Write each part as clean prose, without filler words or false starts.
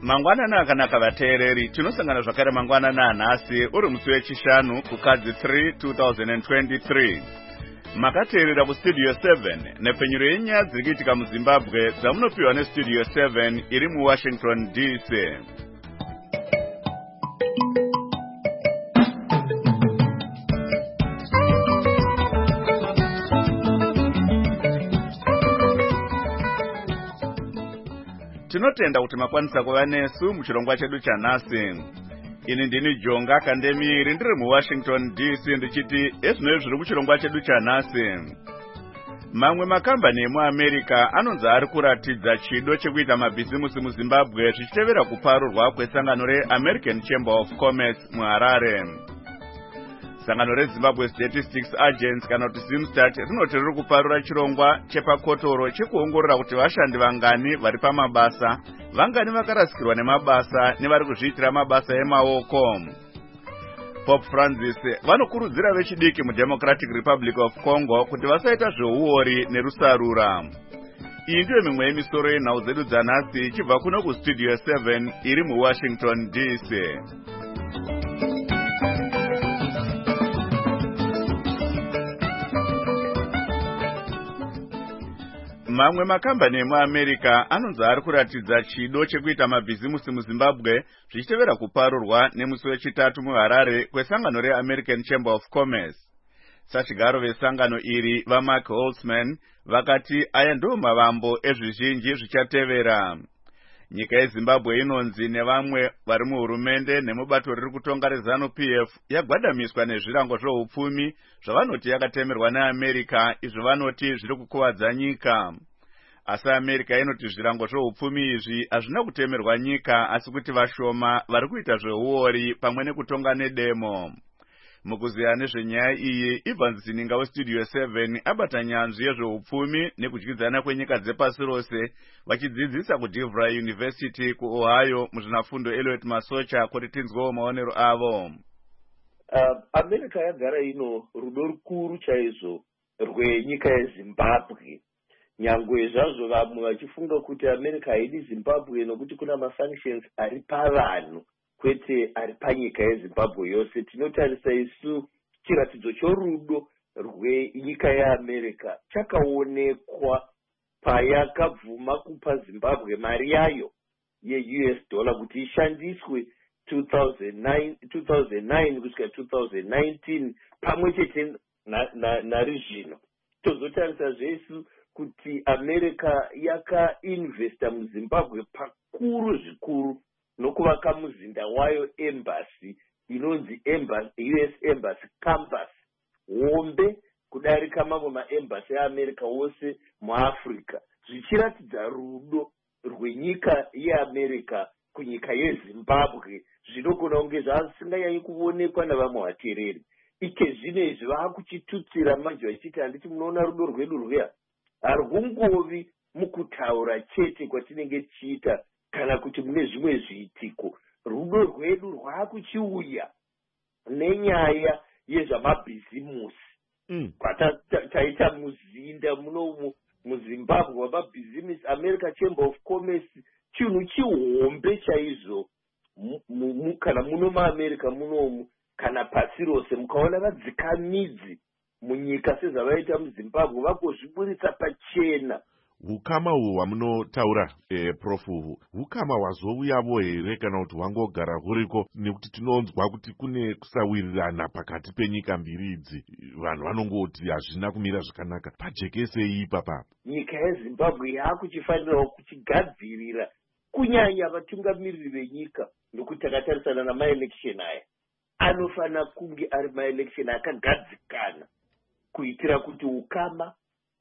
Mangwanana akanaka vateereri, tinosangana zvakare mangwanana nhasi uri musi wechishanu kukadzi 3 2023. Makateerera kustudio 7 nepfenyuro yenyaya dziri kuitika muZimbabwe dzamunopiwa nestudio 7 iri muWashington DC. Tinotenda kuti makwanisa kuva nesu muchirongwa chedu chanhasi. Ini ndini Jonga Kandemiri ndiri muWashington DC ndichiti ezvino zviri muchirongwa chedu chanhasi. Mamwe makambani emuAmerica anonzi ari kuratidza chido chekuita mabhizimusi muZimbabwe zvichitevera kuparurwa kwesangano reAmerican Chamber of Commerce muHarare. Sangano reZimbabwe Statistics Agency kana kuti Zimstat rinoti riri kuparura chirongwa chepakotoro chekuongorora kuti vashandi vangani vari pamabasa, vangani vakarasikirwa nemabasa nevari kuzviitira mabasa emaoko. Pope Francis vanokurudzira vechidiki muDemocratic Republic of Congo kuti vasaita zveuori nerusarura. Iyi ndiyo mimwe yemisoro yenhau dzedu dzanhasi ichibva kuno kustudio 7 iri muWashington DC. Mamwe makambani emuAmerica anonzi ari kuratidza chido chekuita mabhizimusi muZimbabwe zvichitevera kuparurwa nemusi wechitatu muHarare kwesangano reAmerican Chamber of Commerce. Sachigaro vesangano iri vaMark Holtzman vakati aya ndiwo mavambo ezvizhinji zvichatevera. Nyika yeZimbabwe inonzi nevamwe vari muhurumende nemubato riri kutonga reZANU-PF yagwadamiswa nezvirango zveupfumi zvavanoti yakatemerwa neAmerica, izvo vanoti zviri kukuvadza nyika. Asi America inoti zvirango zveupfumi izvi hazvina kutemerwa nyika, asi kuti vashoma vari kuita zveuori pamwe nekutonga nedemo. Mukuziya nezvenyaya iyi, Ivan Zininga westudio 7 abata nyanzvi yezveupfumi nekudyidzana kwenyika dzepasi rose vachidzidzisa kuDevry University kuOhio muzvinafundo Elliot Masocha kuti tinzwewo maonero avo. America yagara ino rudo rukuru chaizvo rwenyika yeZimbabwe. Nyangwe zvazvo vamwe vachifunga kuti America haidi Zimbabwe nokuti kuna mafunctions ari pavanhu kwete ari panyika yeZimbabwe yose. Tinotarisa isu chiratidzo chorudo rwenyika yeAmerica chakaonekwa payakabvuma kupa Zimbabwe mari yayo yeUS dollar kuti ishandiswe 2009 kusvika 2019 pamwe chete narizvino. Tozotarisa zvesu kuti America yakainvesta muZimbabwe pakuru zvikuru nokuvaka muzinda wayo embassy inonzi US Embassy Campus hombe kudarika mamwe maembassy eAmerica wose muAfrica, zvichiratidza rudo rwenyika yeAmerica kunyika yeZimbabwe zvinogona kunge zvasinganyanyi kuonekwa navamwe vateereri. Ike zvino izvi vakuchitutsira manje vachiti handiti munoona rudo rwedu rweya harungovi mukutaura chete kwatinenge tichiita kana kuti mune zvimwe zviitiko. Rudo rwedu rwakuchiuya nenyaya yezvamabhizimusi. Taita muzinda munomu muZimbabwe wamabhizimusi, American Chamber of Commerce, chinhu chihombe chaizvo kana muno muAmerica munomu kana pasi rose. Mukaona vadzikamidzi munyika sezvavaita muZimbabwe vagozviburitsa pachena. Hukama uhu hwamunotaura Prof, hukama hwazovuyavo here kana kuti hwangogara huriko? Nekuti tinonzwa kuti kune kusawirirana pakati penyika mbiri idzi, vanhu vanongoti hazvina kumira zvakanaka. Pajekesei ipapa? Nyika yeZimbabwe yakuchifanirawo kuchigadzirira kunyanya vatungamiriri venyika, nokuti takatarisana namaelection aya anofanira kunge ari maelection akagadzikana kuitira kuti ukama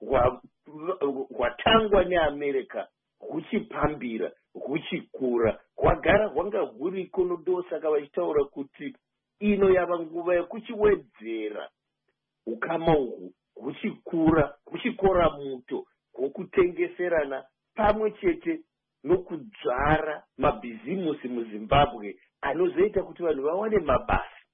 hwatangwa neAmerica huchipambira huchikura hwagara hwanga huriko. Ndosaka vachitaura kuti ino yava nguva yekuchiwedzera ukama uhu huchikura huchikora muto hwokutengeserana pamwe chete nokudzvara mabhizimusi muZimbabwe anozoita kuti vanhu vawane mabasa.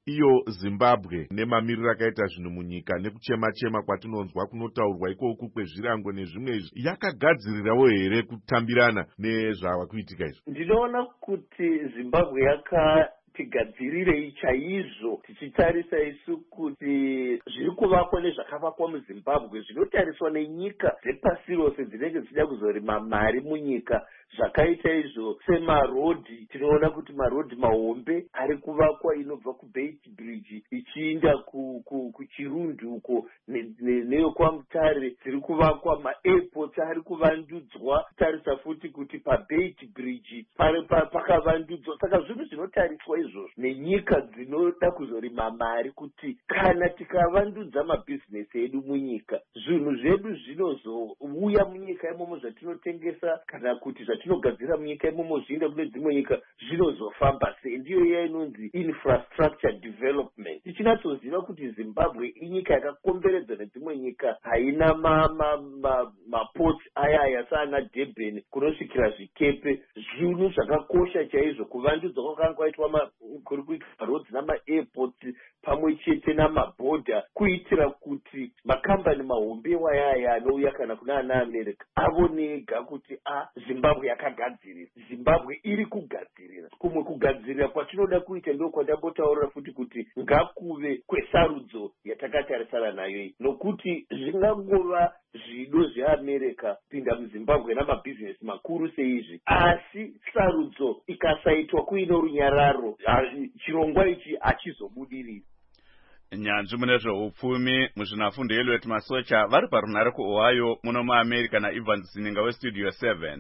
iyo Zimbabwe nemamiriro akaita zvinhu munyika nekuchema-chema kwatinonzwa kunotaurwa ikoku kwezvirango nezvimwe izvi, yakagadzirirawo here kutambirana nezvava kuitika izvo? Ndinoona kuti Zimbabwe tigadzirire chaizvo tichitarisa isu kuti zviri kuvakwa nezvakavakwa muZimbabwe zvinotariswa nenyika dzepasi rose dzinenge dzichida kuzorima mari munyika. Zvakaita izvo semarodhi, tinoona kuti marodhi mahombe ari kuvakwa inobva kuBeit Bridge ichiinda kuChirundu uko neyokwamutare dziri kuvakwa, maairports ari kuvandudzwa. Tarisa futi kuti paBeit Bridge pakavandudzwa. Saka zvinhu zvinotariswa izvozvo nenyika dzinoda kuzorima mari kuti kana tikavandudza mabhizinesi edu munyika, zvinhu zvedu zvinozouya munyika imomo zvatinotengesa kana kuti zvatinogadzira munyika imomo zviinde kune dzimwe nyika zvinozofamba sei. Ndiyo iya inonzi infrastructure development. Tichinatsoziva kuti Zimbabwe inyika yakakomberedzwa nedzimwe nyika, haina maports aya saana Durban kunosvikira zvikepe. Zvinhu zvakakosha chaizvo kuvandudzwa kwakanga kwaitwa kuri kuitwa marodzi namaairports pamwe chete namabhodha, kuitira kuti makambani mahombe wayaya anouya kana kuna ana America avonega kuti Zimbabwe yakagadzirira, Zimbabwe iri kugadzirira. Kumwe kugadzirira kwatinoda kuita ndiko kwandambotaurira futi kuti ngakuve kwesarudzo yatakatarisana nayo iyi, nokuti zvingangova zvido zveAmerica pinda muZimbabwe namabhizinesi makuru seizvi, asi sarudzo ikasaitwa kuino runyararo, chirongwa ichi hachizobudiriri. Nyanzvi mune zveupfumi muzvinafundo yeLuet Masocha vari parunhare kuOhio muno muAmerica naEvans Zininga weStudio 7.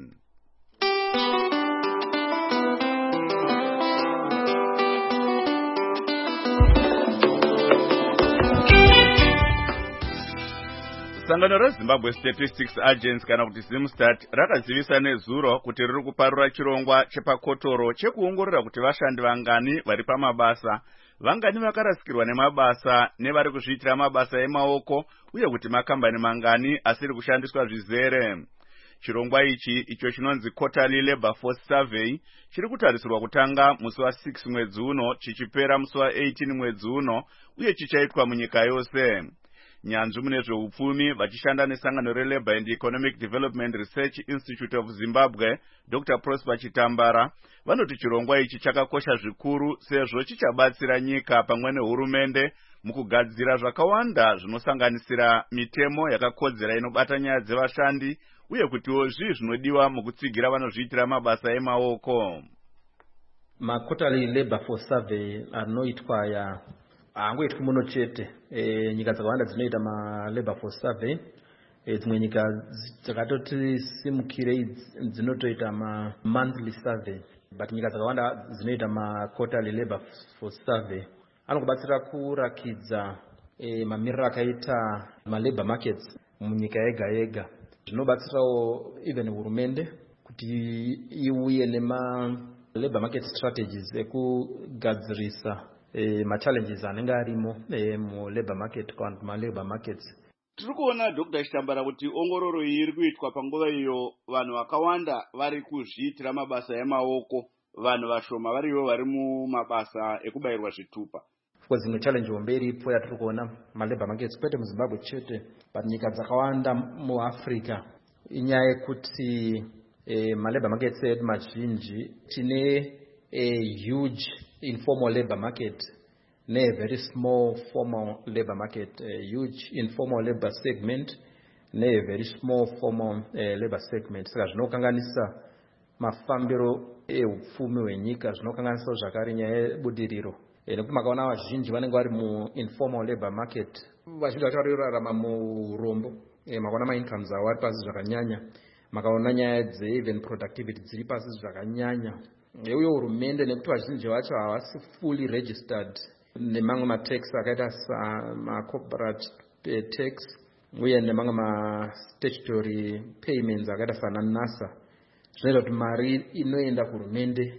Sangano reZimbabwe Statistics Agency kana kuti Zimstat rakazivisa nezuro kuti riri kuparura chirongwa chepakotoro chekuongorora kuti vashandi vangani vari pamabasa, vangani vakarasikirwa nemabasa nevari kuzviitira mabasa emaoko, uye kuti makambani mangani asiri kushandiswa zvizere. Chirongwa ichi icho chinonzi Quarterly Labor Force Survey chiri kutarisirwa kutanga musi wa6 mwedzi uno chichipera musi wa18 mwedzi uno, uye chichaitwa munyika yose. Nyanzvi mune zveupfumi vachishanda nesangano reLabour and Economic Development Research Institute of Zimbabwe, Dr. Prosper Chitambara, vanoti chirongwa ichi chakakosha zvikuru sezvo chichabatsira nyika pamwe nehurumende mukugadzira zvakawanda zvinosanganisira mitemo yakakodzera inobata nyaya dzevashandi, uye kutiwo zvinodiwa mukutsigira vanozviitira mabasa emaoko. Quarterly Labor Force Survey anoitwa angoitwa muno chete. Nyika dzakawanda dzinoita labor force survey. Dzimwe nyika dzakatoti simukire dzinotoita monthly survey, but nyika dzakawanda dzinoita quarterly labor force survey. Anokubatsira kurakidza mamiriro akaita labor markets munyika yega yega. Zvinobatsirawo even hurumende kuti iuye labor market strategies ekugadzirisa challenges anenge arimo labor market kana labor markets. Tiri kuona Dr. Chitambara kuti ongororo iyi iri kuitwa panguva iyo vanhu vakawanda vari kuzviitira mabasa emaoko, vanhu vashoma varivo vari mumabasa ekubayirwa zvitupa. Kwa dzimwe challenge hombe iripo yatiri kuona labor markets kwete muZimbabwe chete, but nyika dzakawanda muAfrica, inyaya yekuti labor markets edu mazhinji tine huge informal labor market ne very small formal labor market, huge informal labor segment ne very small formal labor segment. Saka zvinokanganisa mafambiro eupfumi hwenyika, zvinokanganisa zvakare nyaya yebudiriro. Nekuti makaona vazhinji vanenge vari muinformal labor market, vazhinji vacho vari kurarama muurombo, makaona maincomes avo ari pasi zvakanyanya, makaona nyaya dzeeven productivity dziri pasi zvakanyanya. Uye hurumende nekuti vazhinji vacho havasi fully registered nemamwe matax akaita corporate tax uye nemamwe statutory payments akaita sana NASA, zvinoita kuti mari inoenda kuhurumende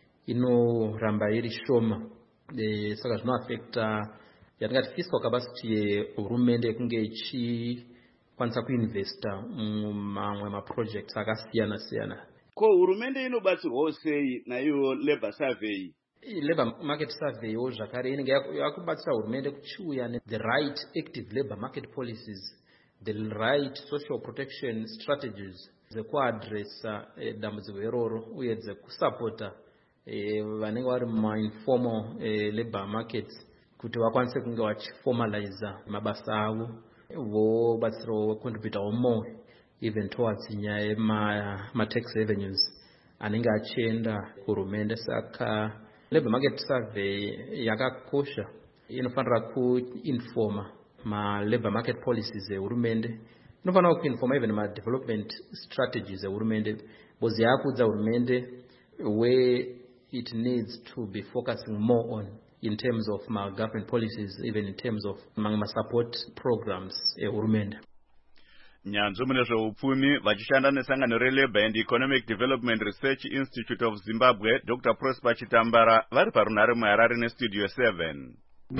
inoramba iri shoma. Saka zvinoaffecta yatingati fiscal capacity yehurumende yekunge ichikwanisa kuinvesta mumamwe maprojects akasiyana siyana. Ko hurumende inobatsirwawo sei naiyo labor survey? Labor market survey zvakare inenge yakubatsira hurumende kuchiuya the right active labor market policies, the right social protection strategies dzekuadresa dambudziko iroro uye dzekusapota vanenge vari mumainformal labor markets kuti vakwanise kunge vachiformalize mabasa avo vobatsirawo contributawo more even towards nyaya yema-tax revenues anenge achienda kuhurumende. Saka labor market survey yakakosha, inofanira kuinforma ma-labor market policies ehurumende, inofanira kuinforma even ma-development strategies ehurumende, because yaakudza hurumende where it needs to be focusing more on in terms of government policies, even in terms of support programs ehurumende. Nyanzvi mune zveupfumi vachishanda nesangano reLabour and Economic Development Research Institute of Zimbabwe, Dr. Prosper Chitambara vari parunhare muHarare neStudio 7.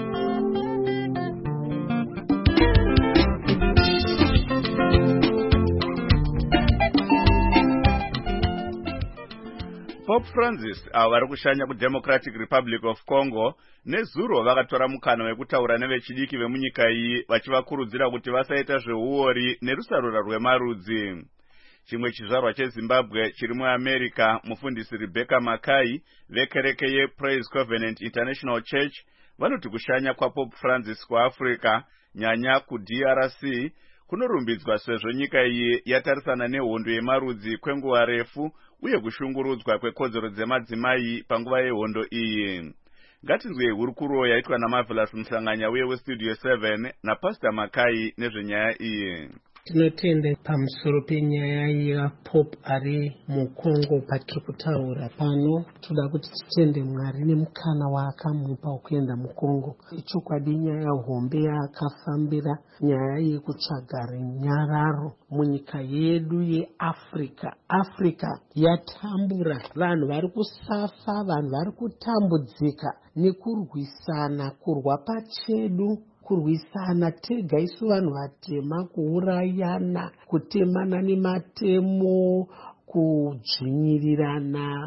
Pope Francis vari kushanya kuDemocratic Republic of Congo nezuro vakatora mukana wekutaura nevechidiki vemunyika iyi vachivakurudzira kuti vasaita zveuori nerusarura rwemarudzi. Chimwe chizvarwa cheZimbabwe chiri muAmerica, mufundisi Rebecca Mackay vekereke yePraise Covenant International Church vanoti kushanya kwaPope Francis kuAfrica, nyanya kuDRC, kunorumbidzwa sezvo nyika iyi yatarisana nehondo yemarudzi kwenguva refu uye kushungurudzwa kwekodzero dzemadzimai panguva yehondo iyi. Ngatinzwe hurukuro yaitwa naMarvelous Mhlanganya uye weStudio 7 naPastor Mackay nezvenyaya iyi. Tinotenda pamusoro penyaya yaPope ari muKongo patiri kutaura pano. Toda kuti titende Mwari nemukana waakamupa wekuenda muKongo. Ichokwadi nyaya hombe yaakafambira, nyaya yekutsvaga runyararo munyika yedu yeAfrica. Africa yatambura, vanhu vari kusafa, vanhu vari kutambudzika nekurwisana, kurwa pachedu, kurwisana tega isu vanhu vatema, kuurayana, kutemana nematemo, kudzvinyirirana,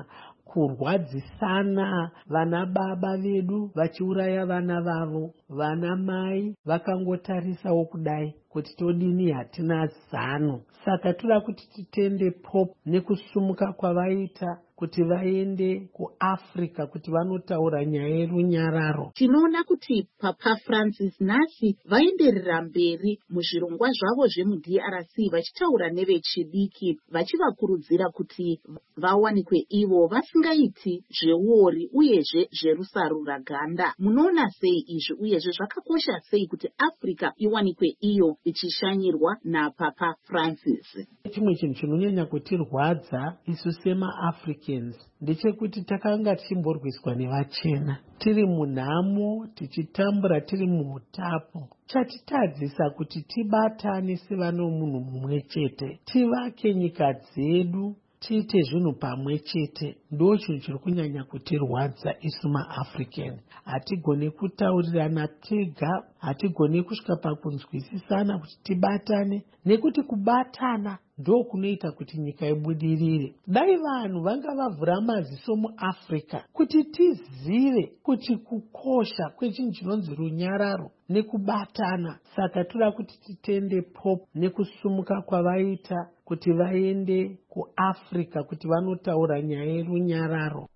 kurwadzisana, vana baba vedu vachiuraya vana vavo, vana mai vakangotarisawo kudai kuti todini, hatina zano. Saka toda kuti titende Pope nekusumuka kwavaita kuti vaende kuAfrica kuti vanotaura nyaya yerunyararo. Tinoona kuti Papa Francis nhasi vaenderera mberi muzvirongwa zvavo zvemuDRC vachitaura nevechidiki, vachivakurudzira kuti vawanikwe ivo vasingaiti zveuori uyezve zverusarura ganda. Munoona sei izvi uyezve zvakakosha sei kuti Africa iwanikwe iyo ichishanyirwa naPapa Francis? Chimwe chinhu chinonyanya kutirwadza isu semaAfrica ndechekuti takanga tichimborwiswa nevachena, tiri munhamo, tichitambura tiri muutapo. Chatitadzisa kuti tibatane sevano munhu mumwe chete, tivake nyika dzedu, tiite zvinhu pamwe chete. Ndo chinhu chiri kunyanya kutirwadza isu maAfrican. Hatigone kutaurirana tega, hatigone kusvika pakunzwisisana kuti tibatane, nekuti kubatana ndo kunoita kuti nyika ibudirire. Dai vanhu vanga vavhura maziso muAfrica kuti tizive kuti kukosha kwechinhu chinonzi runyararo nekubatana. Saka toda kuti titende Pope nekusumuka kwavaita kuti vaende kuAfrica kuti vanotaura nyaya yerunyararo.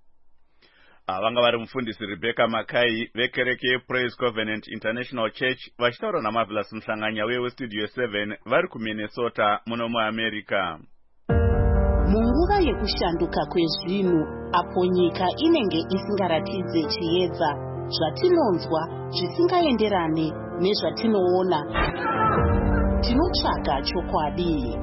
Vanga vari mufundisi Rebecca Mackay vekereke yePraise Covenant International Church vachitaura naMarvelous Mhlanganya uye weStudio 7 vari kuMinnesota muno muAmerica. Munguva yekushanduka kwezvinhu, apo nyika inenge isingaratidze chiedza, zvatinonzwa zvisingaenderane nezvatinoona, tinotsvaga chokwadi.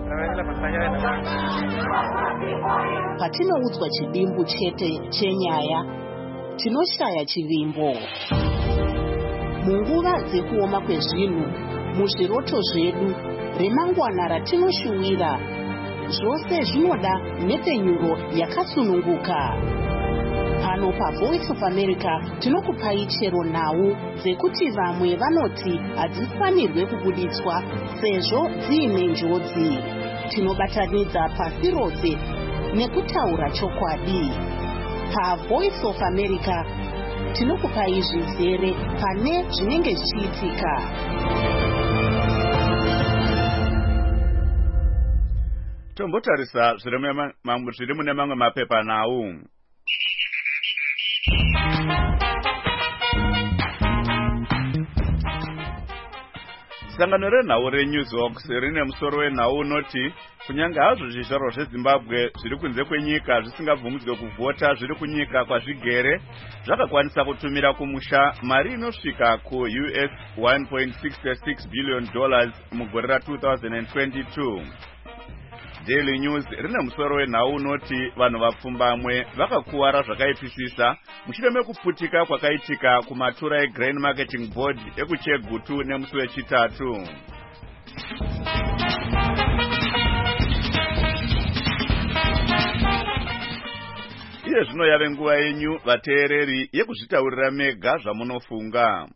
Patinoudzwa chidimbu chete chenyaya, tinoshaya chivimbo. Munguva dzekuoma kwezvinhu, muzviroto zvedu, remangwana ratinoshuwira, zvose zvinoda nepenyuro yakasununguka. Pano paVoice of America tinokupai chero nhau dzekuti vamwe vanoti hadzifanirwe kubuditswa sezvo dziine njodzi. Tinobatanidza pasi rose nekutaura chokwadi. PaVoice of America tinokupai zvizere pane zvinenge zvichiitika. Tombotarisa zviri mune mamwe mapepa nawo. Sangano renhau reNewsHawks rine musoro wenhau unoti kunyange hazvo zvizvarwa zveZimbabwe zviri kunze kwenyika zvisingabvumidzwe kuvhota zviri kunyika kwazvigere zvakakwanisa kutumira kumusha mari inosvika kuUS $1.66 billion mugore ra2022. Daily News rine musoro wenhau unoti vanhu vapfumbamwe vakakuwara zvakaipisisa mushure mekuputika kwakaitika kumatura eGrain Marketing Board ekuChegutu nemusi wechitatu. Iye zvino yave nguva yenyu vateereri yekuzvitaurira mega zvamunofunga.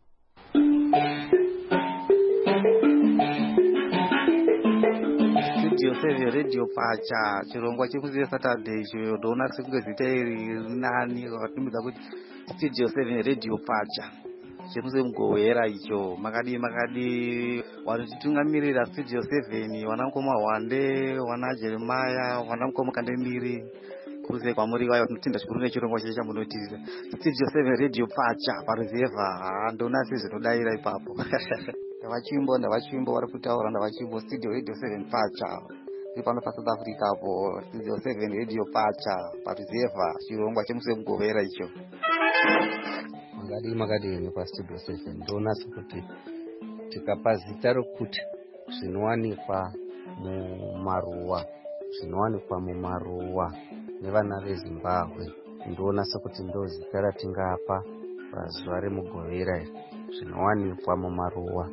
Studio 7 Radio Pacha chirongwa chekuziva Saturday icho ndona sekunge zita iri nani wakatumidza kuti Studio 7 Radio Pacha chekuziva mugowera icho makadi wanotitungamirira Studio 7 wanamukoma Wande wana Jeremiah wanamukoma Kandemiri kuze kwamuri vayo tinotenda chikuru nechirongwa cheche chamunotisa Studio 7 Radio Pacha paruzeva ndona sezvinodaira ipapo. Ndavachimbo vari kutaura ndavachimbo Studio Radio 7 Pacha pano paSouth Africa apo Studio 7 Radio Pacha paruzeva chirongwa chemusi mugovera icho. Makadini paStudio 7 ndonasa kuti tikapa zita rokuti zvinowanikwa mumaruwa nevana veZimbabwe ndonasa kuti ndo zita ratingapa pazuva remugovera iri zvinowanikwa mumaruwa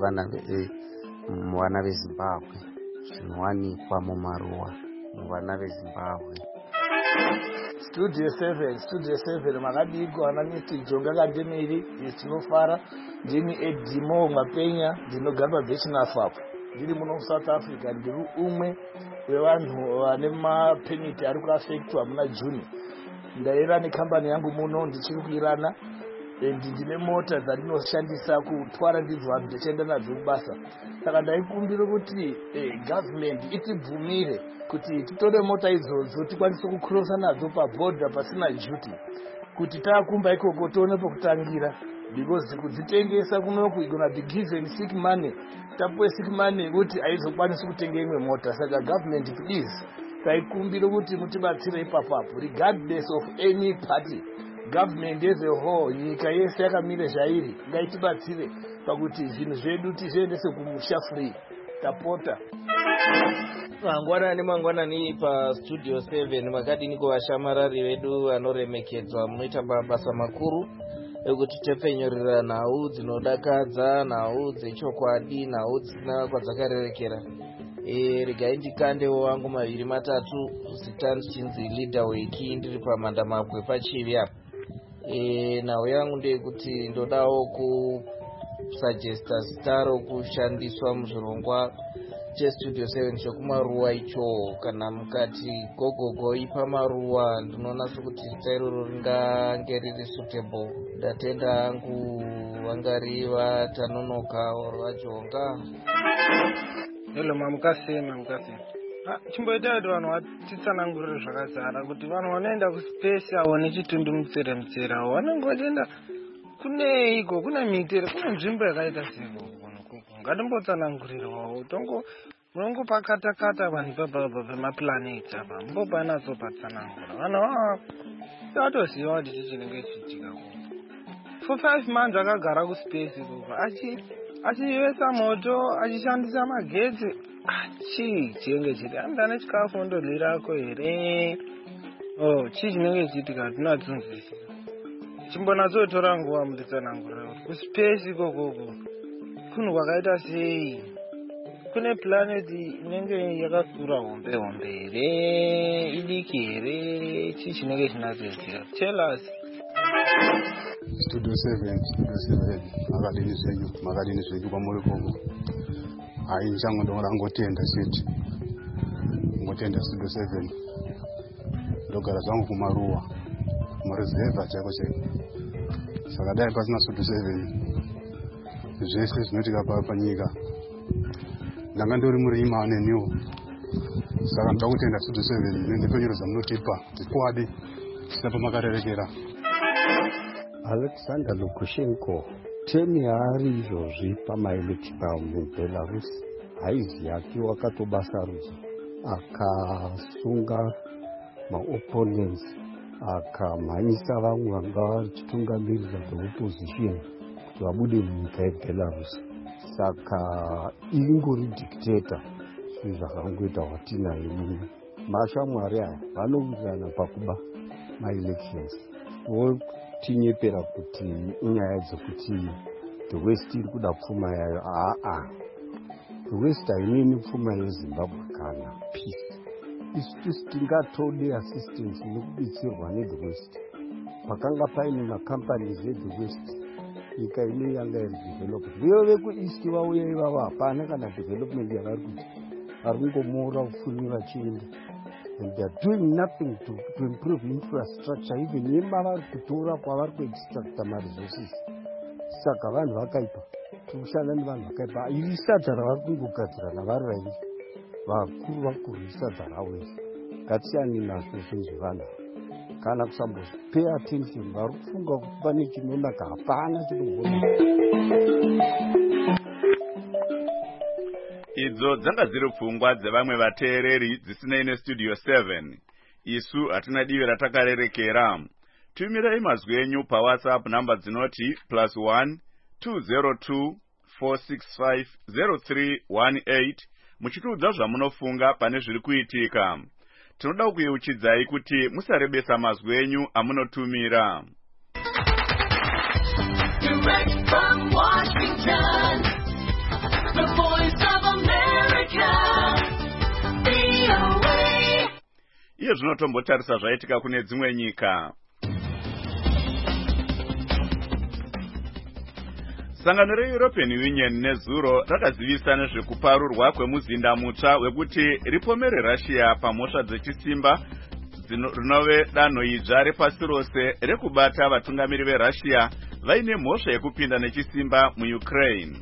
sevana veZimbabwe zvinowanikwa mumaruwa muvana veZimbabwe. Studio 7 makadiko ana Mr. Jonga Kandemiri yetinofara ndini Edimo Mapenya ndinogara Bechinafapo ndiri muno South Africa ndiri umwe wevanhu vane mapeniti ari kuafektwa muna Juni. Ndaira nekambani yangu muno ndichiri kuirana ndine mota dzandinoshandisa kutwara ndidzo vanhu ndichienda nadzo kubasa. Saka ndaikumbira kuti government itibvumire kuti titore mota idzodzo tikwanise kukrosa nadzo pabhodha pasina duty kuti taakumba ikoko tione pekutangira because kudzitengesa kunoku igona be given sick money tapuwe sick money kuti aizokwanisi kutenga imwe mota. Saka government please taikumbira kuti mutibatsire ipapapo regardless of any party. Government as a whole nyika yese yakamira zvairi ngaitibatsire pakuti zvinhu zvedu tizviendese kumusha free tapota. Mangwanani paStudio 7 makadini kuvashamarari vedu vanoremekedzwa munoita mabasa makuru ekuti tepfenyorera nhau dzinodakadza, nhau dzechokwadi, nhau dzisina kwadzakarerekera. Regai ndikandewo wangu maviri matatu zita ndichinzi Leader Weki ndiri paMandamabwe pachivi apa. Nhau yangu ndeyekuti ndodawo kusuggesta zita rokushandiswa muzvirongwa cheStudio 7 chokumaruwa icho kana mukati gogogo ipa maruwa ndinoona sokuti zita iroro ringange riri suitable. Ndatenda angu vangari vatanonoka oro vajonga. Hello mamukasema chimboita kuti vanhu vatitsanangurire zvakazara kuti vanhu vanoenda kuspace aone chitundumutsere mutsera vanenge vachienda kuneiko kuna mitere kuna nzvimbo yakaita seko ngatimbotsanangurirwawo munongopakatakata vanhu pemaplanet apa mbopanatsopa-tsanangura vanhu vatoziva kuti chichinenge chichitika for 5 months akagara kuspace ikoko achivesa moto achishandisa magetsi chinenge chiti andane chikafu ndodlirako here chii chinenge chiitika tinatsinzwisisa chimbonatsotora nguva munditsanangurira kuti kuspace ikokoko kunhu kwakaita sei kune planeti inenge yakakura hombe here idiki here chii chinenge chinatsoitika tell us. Studio 7 makadini zvenyu kwamuri koko haichangu ndongora ngotenda chete ngotenda Studio 7 ndogara zvangu kumaruwa murezevha chako cheko. Saka dai pasina Studio 7 zvese zvinoitika panyika ndanga ndori murimi aneniwo. Saka ndoda kutenda Studio 7 nendipfenyero dzamunotipa dzikwadi zvisina pamakarerekera. Alexander Lukashenko temi yaari izvozvi pamaelectoral muBelarus haizi yake wakatobasa rudzi akasunga maopponents akamhanyisa vamwe vanga vachitungamirira dzeopposition kuti vabude munyika yeBelarus. Saka ingori dictator zvinhu zvakangoita watinaye muno. Mashamwari aya vanowirirana pakuba maelections. Tinyepera kuti inyaya dzekuti the West iri kuda pfuma yayo. The West hainini pfuma yeZimbabwe kana peace. Isu tingatode assistance nekudetserwa neThe West. Pakanga paine macompanies eThe West nyika ino yanga iri developed. Viyo vekuEast vauya ivava hapana kana development yavari kuti vari kungomoora upfumi vachienda. And they are doing nothing to improve infrastructure, even yemavari kutora kwavari kuextracta maresources. Saka vanhu vakaipa, tikushanda nevanhu vakaipa. Iri sadza ravari kungogadzirana vari vairi vakuru isadza ravo isi. Ngatisiyane nazvo zvinhu zvevanhu kana kusambopay attention. Vari kufunga kuti pane chinonaka, hapana chinogona. Idzo dzanga dziri pfungwa dzevamwe vateereri dzisinei neStudio 7. Isu hatina divi ratakarerekera. Tumirai mazwi enyu paWhatsApp namba dzinoti +1 202 465 0318 muchitiudza zvamunofunga pane zviri kuitika. Tinoda kuyeuchidzai kuti musarebesa mazwi enyu amunotumira. Direct from Washington, the voice of America, VOA. Iye zvinotombotarisa zvaitika kune dzimwe nyika. Sangano reEuropean Union nezuro rakazivisa nezvekuparurwa kwemuzinda mutsva wekuti ripomere Russia pamhosva dzechisimba rinove danho idzva repasi rose rekubata vatungamiri veRussia vaine mhosva yekupinda nechisimba muUkraine.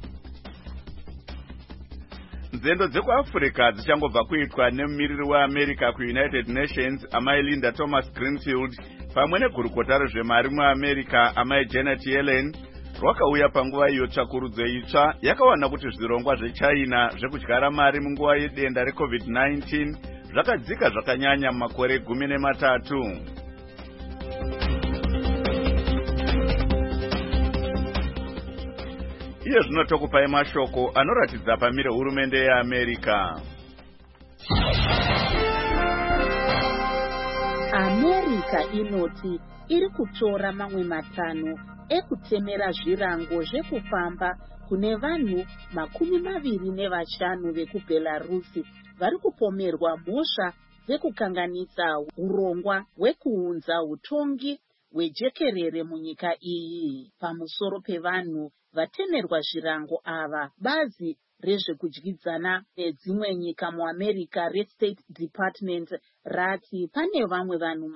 Nzendo dzekuAfrica dzichangobva kuitwa nemumiriri weAmerica kuUnited Nations amai Linda Thomas Greenfield pamwe negurukota rezvemari muAmerica amai Janet Yellen rwakauya panguva iyo tsvakurudzo itsva yakawana kuti zvirongwa zveChina zvekudyara mari munguva yedenda reCovid-19 zvakadzika zvakanyanya mumakore 13. Iye zvino tokupai mashoko anoratidza pamire hurumende yeAmerica. America inoti iri kutora mamwe matano ekutemera zvirango zvekufamba kune vanhu 25 vekuBelarusi vari kupomerwa mhosva dzekukanganisa urongwa hwekuunza utongi hwejekerere munyika iyi. Pamusoro pevanhu vatemerwa zvirango ava, bazi rezvekudyidzana nedzimwe nyika muAmerica reState Department rati pane vamwe vanhu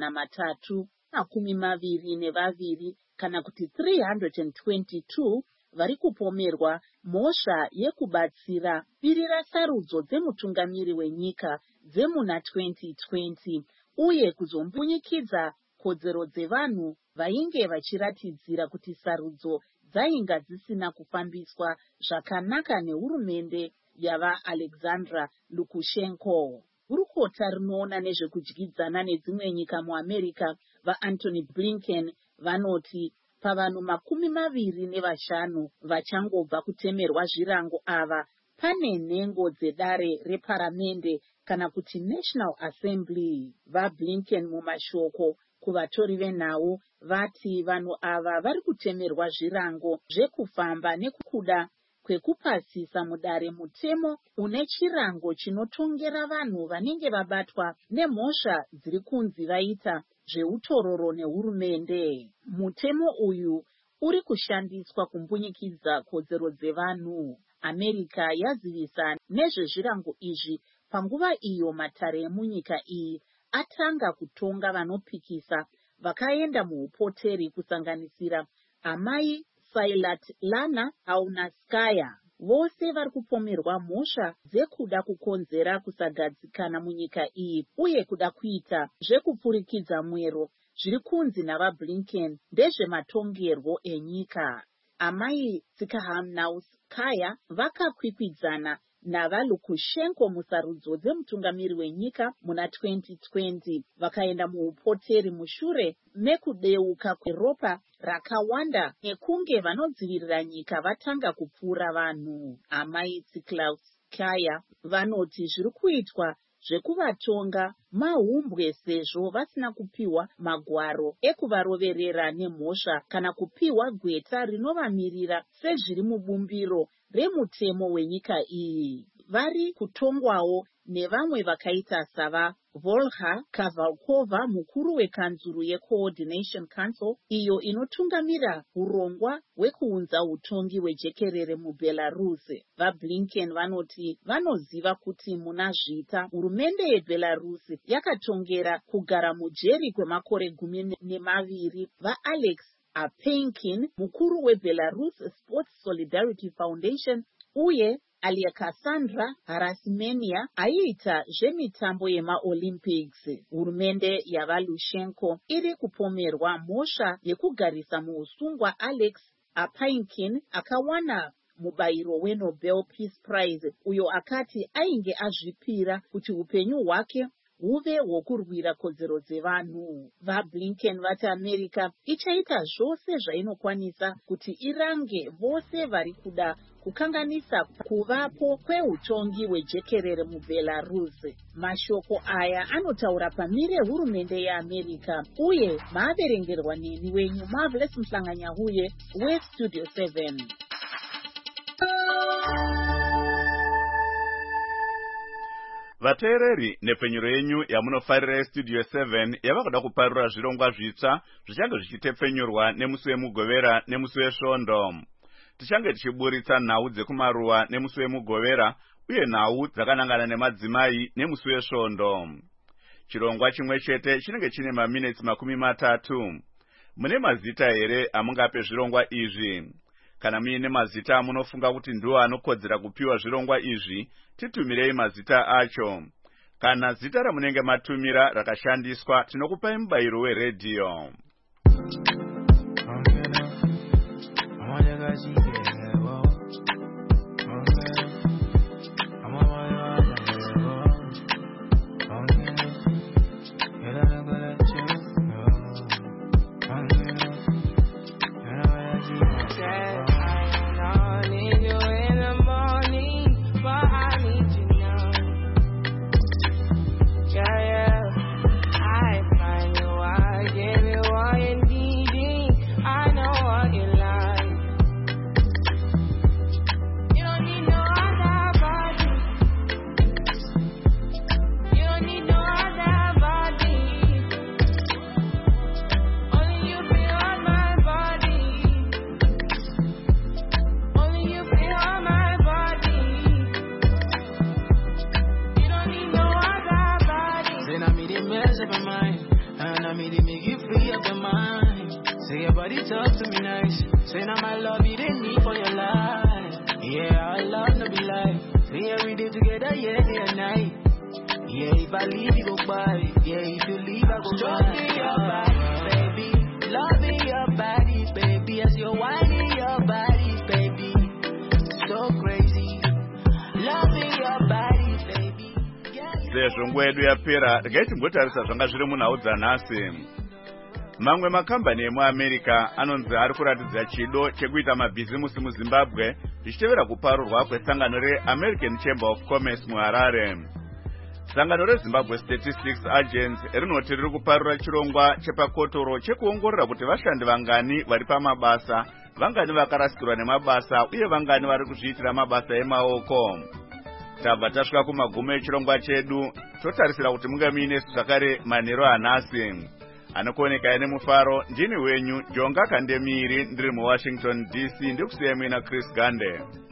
322 kana kuti 322 vari kupomerwa mhosva yekubatsira birira sarudzo dzemutungamiri wenyika dzemuna 2020 uye kuzombunyikidza kodzero dzevanhu vainge vachiratidzira kuti sarudzo dzainga dzisina kufambiswa zvakanaka nehurumende yava Alexander Lukashenko. Gurukota rinoona nezvekudyidzana nedzimwe nyika muAmerica vaAntony Blinken vanoti pavanhu 25 vachangobva kutemerwa zvirango ava pane nhengo dzedare reparamende kana kuti National Assembly. VaBlinken mumashoko kuvatori venhau vati vanhu ava vari kutemerwa zvirango zvekufamba nekuda kwekupasisa mudare mutemo une chirango chinotongera vanhu vanenge vabatwa nemhosva dziri kunzi vaita zveutororo nehurumende. Mutemo uyu uri kushandiswa kumbunyikidza kodzero dzevanhu. America yazivisa nezvezvirango izvi panguva iyo matare emunyika iyi atanga kutonga vanopikisa vakaenda muupoteri kusanganisira amai Sailatlana Aunaskaya. Vose vari kupomerwa mhosva dzekuda kukonzera kusagadzikana munyika iyi uye kuda kuita zvekupfurikidza mwero zviri kunzi navaBlinken ndezvematongerwo enyika. Amai Tsikhanouskaya vakakwikwidzana navaLukashenko musarudzo dzemutungamiri wenyika muna 2020. Vakaenda muupoteri mushure mekudeuka kweropa rakawanda nekunge vanodzivirira nyika vatanga kupfuura vanhu. Amai Tsikhanouskaya vanoti zviri kuitwa zvekuvatonga mahumbwe sezvo vasina kupiwa magwaro ekuvaroverera nemhosva kana kupiwa gweta rinovamirira sezviri mubumbiro remutemo wenyika iyi. Vari kutongwawo nevamwe vakaita sava Volha Kavalkova, mukuru wekanzuru yeCoordination Council iyo inotungamira urongwa hwekuunza utongi hwejekerere muBelarus. VaBlinken vanoti vanoziva kuti muna zvita hurumende yeBelarus yakatongera kugara mujeri kwemakore 12 vaAlex Apenkin, mukuru weBelarus Sports Solidarity Foundation, uye Alexandra Harasmenia aiita zvemitambo yemaOlympics. Hurumende yavaLukashenko iri kupomerwa mhosva yekugarisa muusungwa Alex Apenkin akawana mubayiro weNobel Peace Prize, uyo akati ainge azvipira kuti upenyu hwake huve hwokurwira kodzero dzevanhu. VaBlinken vati America ichaita zvose zvainokwanisa kuti irange vose vari kuda kukanganisa kuvapo kweutongi hwejekerere muBelarus. Mashoko aya anotaura pamire hurumende yeAmerica uye maaverengerwa neni wenyu Marvelous Mhlanganyahuye weStudio 7. Vateereri, nepfenyuro yenyu yamunofarira yeStudio 7 yava kuda kuparura zvirongwa zvitsva zvichange zvichitepfenyurwa nemusi wemugovera nemusi wesvondo. Tichange tichiburitsa nhau dzekumaruwa nemusi wemugovera uye nhau dzakanangana nemadzimai nemusi wesvondo. Chirongwa chimwe chete chinenge chine maminitsi 30. Mune mazita here amungape zvirongwa izvi? Kana muine mazita amunofunga kuti ndiwo anokodzera kupiwa zvirongwa izvi, titumirei mazita acho. Kana zita ramunenge matumira rakashandiswa, tinokupai mubayiro weredhiyo. Sezvo nguva yedu yapera, regai timbotarisa zvanga zviri munhau dzanhasi. Mamwe makambani emuAmerica anonzi ari kuratidza chido chekuita mabhizimusi muZimbabwe zvichitevera kuparurwa kwesangano reAmerican Chamber of Commerce muHarare. Sangano reZimbabwe Statistics Agency rinoti riri kuparura chirongwa chepakotoro chekuongorora kuti vashandi vangani vari pamabasa, vangani vakarasikirwa nemabasa uye vangani vari kuzviitira mabasa emaoko. Tabva tasvika kumagumo echirongwa chedu, totarisira kuti munge muine zvakare manheru anhasi. Anokuoneka ine mufaro, ndini wenyu Jonga Kandemiri, ndiri muWashington DC, ndikusiyai muina Chris Gande.